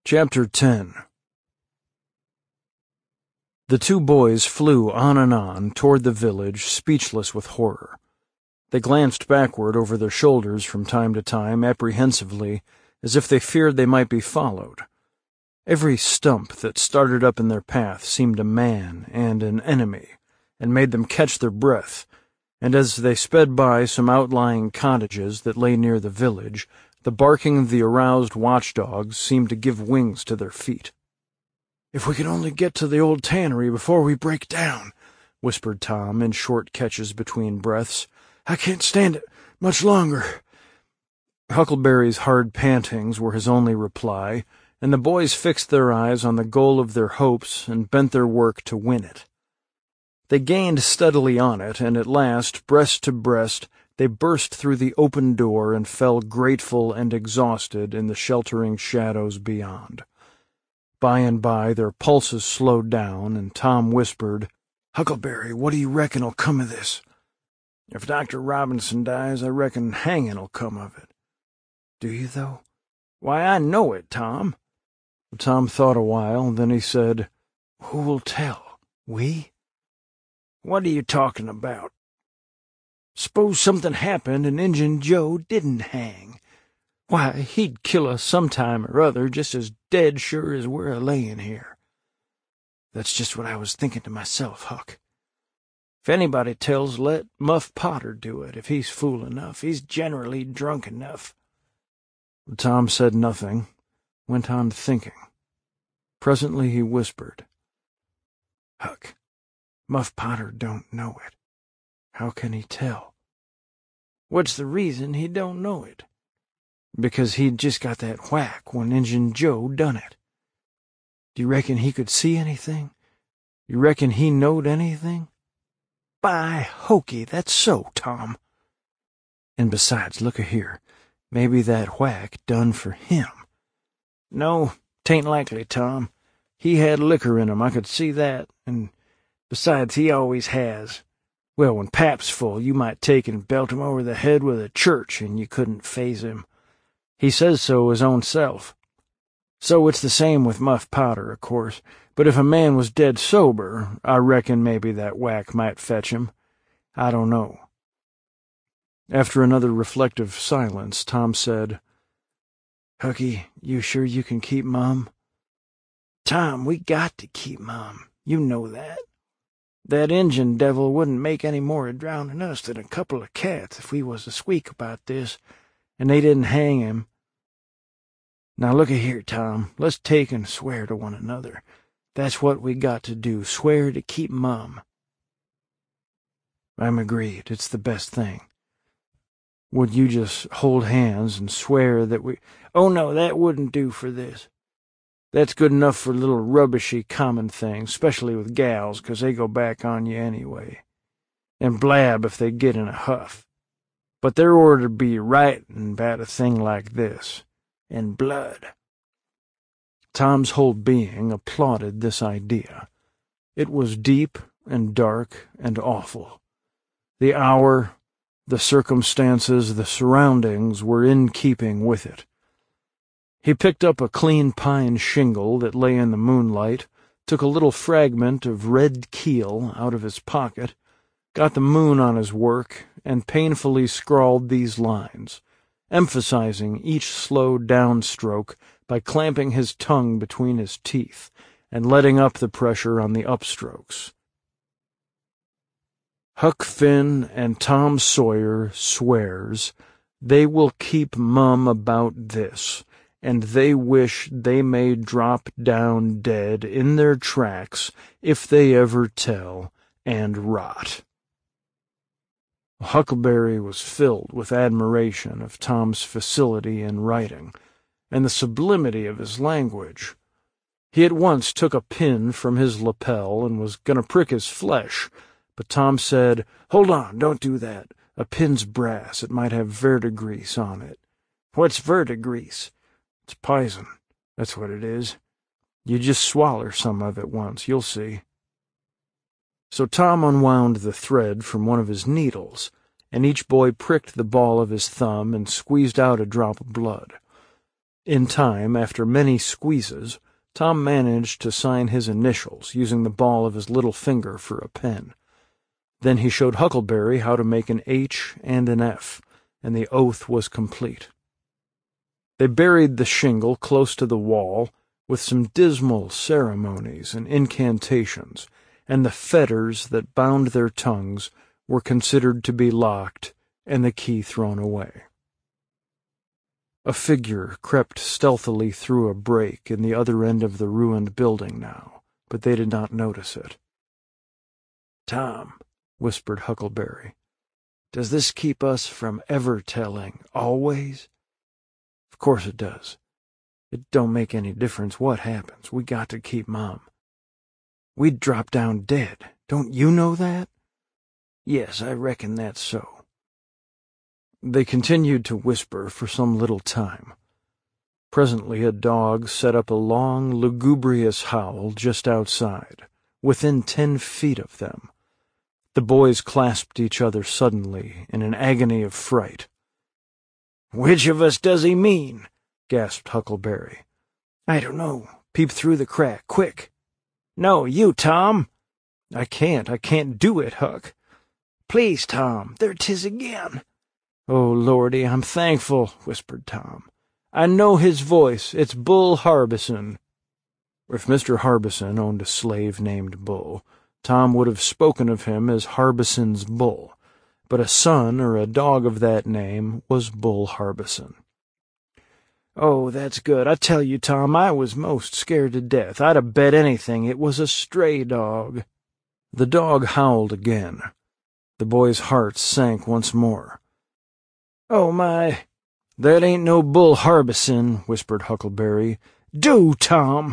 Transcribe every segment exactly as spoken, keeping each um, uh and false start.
Chapter ten. The two boys flew on and on toward the village, speechless with horror. They glanced backward over their shoulders from time to time, apprehensively, as if they feared they might be followed. Every stump that started up in their path seemed a man and an enemy, and made them catch their breath, and as they sped by some outlying cottages that lay near the village, the barking of the aroused watchdogs seemed to give wings to their feet. "If we could only get to the old tannery before we break down," whispered Tom in short catches between breaths. "I can't stand it much longer." Huckleberry's hard pantings were his only reply, and the boys fixed their eyes on the goal of their hopes and bent their work to win it. They gained steadily on it, and at last, breast to breast, they burst through the open door and fell grateful and exhausted in the sheltering shadows beyond. By and by their pulses slowed down, and Tom whispered, "Huckleberry, what do you reckon'll come of this?" "If Doctor Robinson dies, I reckon hanging'll come of it." "Do you, though?" "Why, I know it, Tom." Tom thought a while, then he said, "Who will tell? We?" "What are you talking about?" "S'pose something happened and Injun Joe didn't hang. Why, he'd kill us sometime or other, just as dead sure as we're a-layin' here." "That's just what I was thinking to myself, Huck." "If anybody tells, let Muff Potter do it, if he's fool enough. He's generally drunk enough." Tom said nothing, went on thinking. Presently he whispered, "Huck, Muff Potter don't know it. How can he tell?" "What's the reason he don't know it?" "Because he'd just got that whack when Injun Joe done it." "Do you reckon he could see anything? You reckon he knowed anything?" "By hokey, that's so, Tom." "And besides, look a-here, maybe that whack done for him." "No, 'tain't likely, Tom. He had liquor in him, I could see that, and besides, he always has. Well, when Pap's full, you might take and belt him over the head with a church, and you couldn't faze him. He says so his own self. So it's the same with Muff Potter, of course, but if a man was dead sober, I reckon maybe that whack might fetch him. I don't know." After another reflective silence, Tom said, "Hucky, you sure you can keep Mum?" "Tom, we got to keep Mum. You know that. That Injun devil wouldn't make any more of drowning us than a couple of cats if we was to squeak about this, and they didn't hang him. Now look a-here, Tom, let's take and swear to one another. That's what we got to do, swear to keep Mum." "I'm agreed. It's the best thing. Would you just hold hands and swear that we—" "Oh, no, that wouldn't do for this. That's good enough for little rubbishy common things, especially with gals, 'cause they go back on you anyway, and blab if they get in a huff. But there ought to be writing about a thing like this, and blood." Tom's whole being applauded this idea. It was deep and dark and awful. The hour, the circumstances, the surroundings were in keeping with it. He picked up a clean pine shingle that lay in the moonlight, took a little fragment of red keel out of his pocket, got the moon on his work, and painfully scrawled these lines, emphasizing each slow downstroke by clamping his tongue between his teeth and letting up the pressure on the upstrokes. "Huck Finn and Tom Sawyer swears they will keep mum about this, and they wish they may drop down dead in their tracks if they ever tell, and rot." Huckleberry was filled with admiration of Tom's facility in writing, and the sublimity of his language. He at once took a pin from his lapel and was going to prick his flesh, but Tom said, "Hold on, don't do that. A pin's brass. It might have verdigrease on it." "What's verdigrease?" "It's p'ison, that's what it is. You just swaller some of it once, you'll see." So Tom unwound the thread from one of his needles, and each boy pricked the ball of his thumb and squeezed out a drop of blood. In time, after many squeezes, Tom managed to sign his initials using the ball of his little finger for a pen. Then he showed Huckleberry how to make an H and an F, and the oath was complete. They buried the shingle close to the wall with some dismal ceremonies and incantations, and the fetters that bound their tongues were considered to be locked and the key thrown away. A figure crept stealthily through a break in the other end of the ruined building now, but they did not notice it. "Tom," whispered Huckleberry, "does this keep us from ever telling, always?" "Of course it does. It don't make any difference what happens. We got to keep Mom. We'd drop down dead. Don't you know that?" "Yes, I reckon that's so." They continued to whisper for some little time. Presently a dog set up a long, lugubrious howl just outside, within ten feet of them. The boys clasped each other suddenly in an agony of fright. "Which of us does he mean?" gasped Huckleberry. "I don't know. Peep through the crack, quick." "No, you, Tom." "I can't. I can't do it, Huck." "Please, Tom, there 'tis again." "Oh, Lordy, I'm thankful," whispered Tom. "I know his voice. It's Bull Harbison." If Mister Harbison owned a slave named Bull, Tom would have spoken of him as Harbison's Bull, but a son or a dog of that name was Bull Harbison. "Oh, that's good. I tell you, Tom, I was most scared to death. I'd have bet anything it was a stray dog." The dog howled again. The boys' hearts sank once more. "Oh, my, that ain't no Bull Harbison," whispered Huckleberry. "Do, Tom."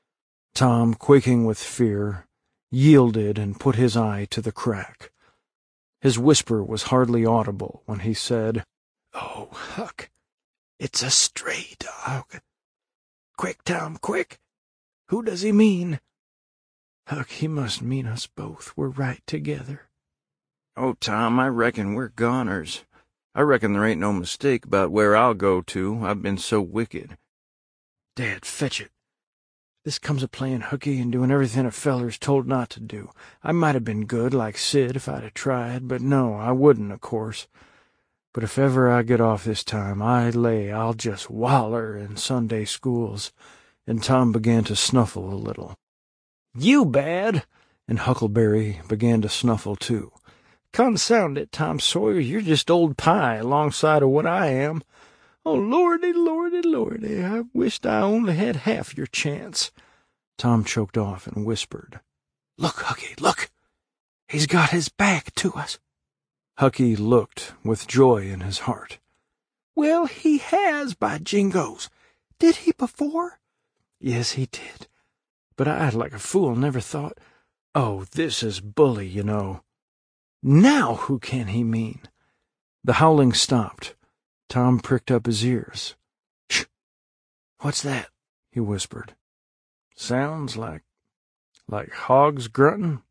Tom, quaking with fear, yielded and put his eye to the crack. His whisper was hardly audible when he said, "Oh, Huck, it's a stray dog. Quick, Tom, quick. Who does he mean?" "Huck, he must mean us both. We're right together." "Oh, Tom, I reckon we're goners. I reckon there ain't no mistake about where I'll go to. I've been so wicked." "Dad, fetch it. This comes of playing hooky and doing everything a feller's told not to do. I might have been good, like Sid, if I'd have tried, but no, I wouldn't, of course. But if ever I get off this time, I lay I'll just waller in Sunday schools." And Tom began to snuffle a little. "You bad!" And Huckleberry began to snuffle too. "Consound it, Tom Sawyer, you're just old pie alongside of what I am. Oh, Lordy, Lordy, Lordy, I wished I only had half your chance." Tom choked off and whispered, "Look, Hucky, look! He's got his back to us." Hucky looked with joy in his heart. "Well, he has, by jingoes. Did he before?" "Yes, he did. But I, like a fool, never thought. Oh, this is bully, you know." "Now who can he mean?" The howling stopped. Tom pricked up his ears. "Shh! What's that?" he whispered. "Sounds like... like hogs grunting?"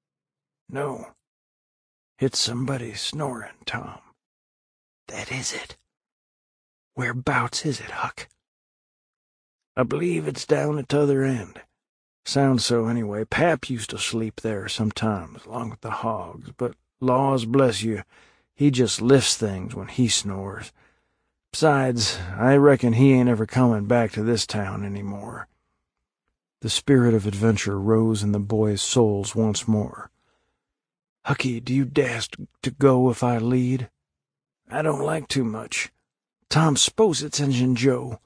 "No. It's somebody snoring, Tom." "That is it. Whereabouts is it, Huck?" "I believe it's down at t'other end. Sounds so anyway. Pap used to sleep there sometimes, along with the hogs, but laws bless you, he just lifts things when he snores. Besides, I reckon he ain't ever coming back to this town any more." The spirit of adventure rose in the boys' souls once more. "Hucky, do you dast to go if I lead?" "I don't like too much. Tom, s'pose it's Injun Joe."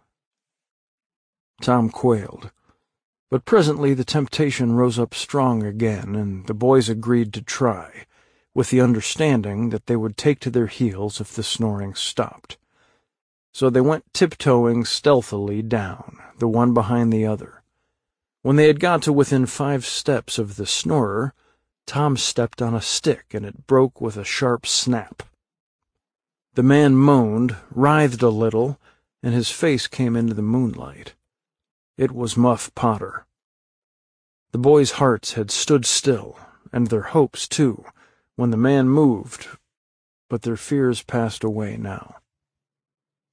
Tom quailed. But presently the temptation rose up strong again, and the boys agreed to try, with the understanding that they would take to their heels if the snoring stopped. So they went tiptoeing stealthily down, the one behind the other. When they had got to within five steps of the snorer, Tom stepped on a stick, and it broke with a sharp snap. The man moaned, writhed a little, and his face came into the moonlight. It was Muff Potter. The boys' hearts had stood still, and their hopes, too, when the man moved, but their fears passed away now.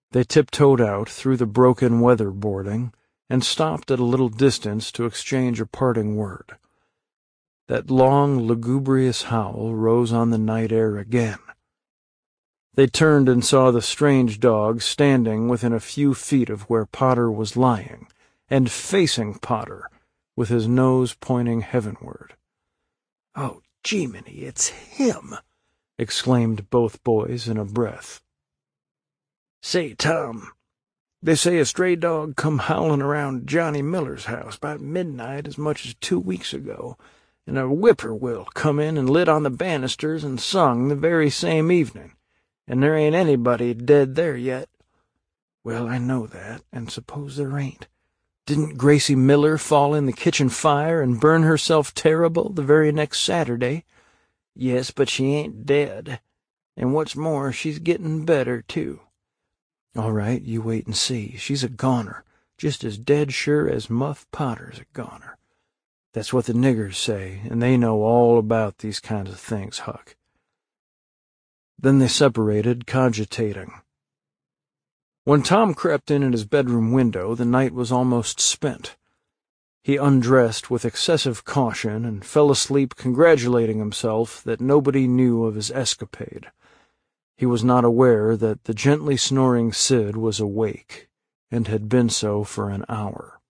They tiptoed out through the broken weatherboarding and stopped at a little distance to exchange a parting word. That long, lugubrious howl rose on the night air again. They turned and saw the strange dog standing within a few feet of where Potter was lying, and facing Potter, with his nose pointing heavenward. "Oh, Jiminy, it's him!" exclaimed both boys in a breath. "Say, Tom, they say a stray dog come howling around Johnny Miller's house about midnight as much as two weeks ago, and a whippoorwill come in and lit on the banisters and sung the very same evening, and there ain't anybody dead there yet." "Well, I know that, and suppose there ain't. Didn't Gracie Miller fall in the kitchen fire and burn herself terrible the very next Saturday?" "Yes, but she ain't dead. And what's more, she's getting better, too." "All right, you wait and see. She's a goner, just as dead sure as Muff Potter's a goner. That's what the niggers say, and they know all about these kinds of things, Huck." Then they separated, cogitating. When Tom crept in at his bedroom window, the night was almost spent. He undressed with excessive caution and fell asleep congratulating himself that nobody knew of his escapade. He was not aware that the gently snoring Sid was awake, and had been so for an hour.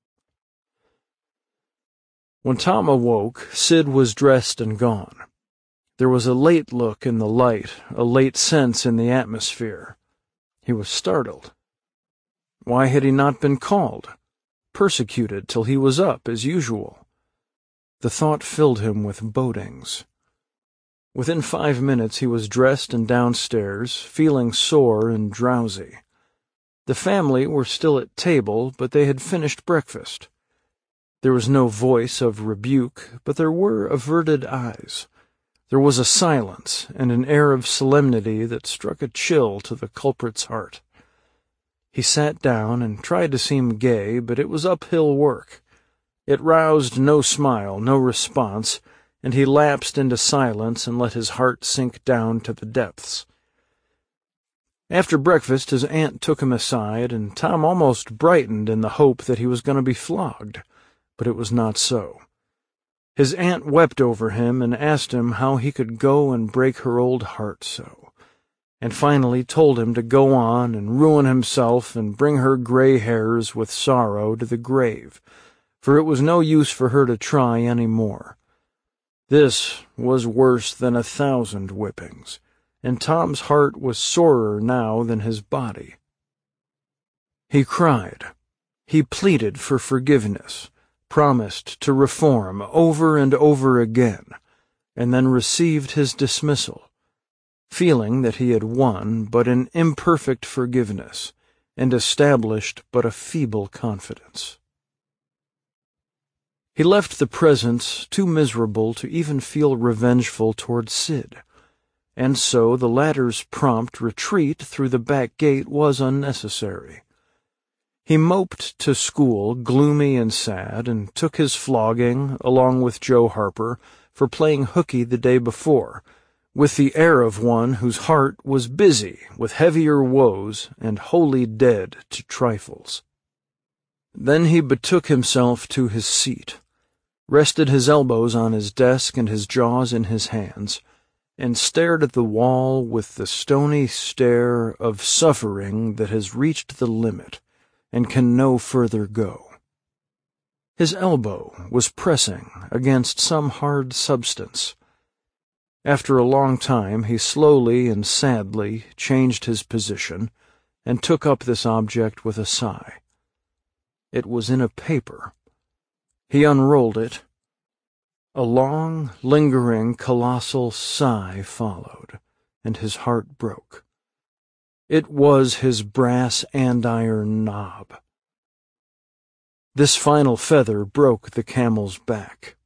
When Tom awoke, Sid was dressed and gone. There was a late look in the light, a late sense in the atmosphere. He was startled. Why had he not been called, persecuted till he was up as usual? The thought filled him with bodings. Within five minutes he was dressed and downstairs, feeling sore and drowsy. The family were still at table, but they had finished breakfast. There was no voice of rebuke, but there were averted eyes. There was a silence and an air of solemnity that struck a chill to the culprit's heart. He sat down and tried to seem gay, but it was uphill work. It roused no smile, no response, and he lapsed into silence and let his heart sink down to the depths. After breakfast, his aunt took him aside, and Tom almost brightened in the hope that he was going to be flogged, but it was not so. His aunt wept over him and asked him how he could go and break her old heart so, and finally told him to go on and ruin himself and bring her gray hairs with sorrow to the grave, for it was no use for her to try any more. This was worse than a thousand whippings, and Tom's heart was sorer now than his body. He cried. He pleaded for forgiveness, promised to reform over and over again, and then received his dismissal, feeling that he had won but an imperfect forgiveness and established but a feeble confidence. He left the presence too miserable to even feel revengeful toward Sid, and so the latter's prompt retreat through the back gate was unnecessary. He moped to school, gloomy and sad, and took his flogging, along with Joe Harper, for playing hooky the day before, with the air of one whose heart was busy with heavier woes and wholly dead to trifles. Then he betook himself to his seat, rested his elbows on his desk and his jaws in his hands, and stared at the wall with the stony stare of suffering that has reached the limit and can no further go. His elbow was pressing against some hard substance. After a long time he slowly and sadly changed his position and took up this object with a sigh. It was in a paper. He unrolled it. A long, lingering, colossal sigh followed, and his heart broke. It was his brass andiron knob. This final feather broke the camel's back.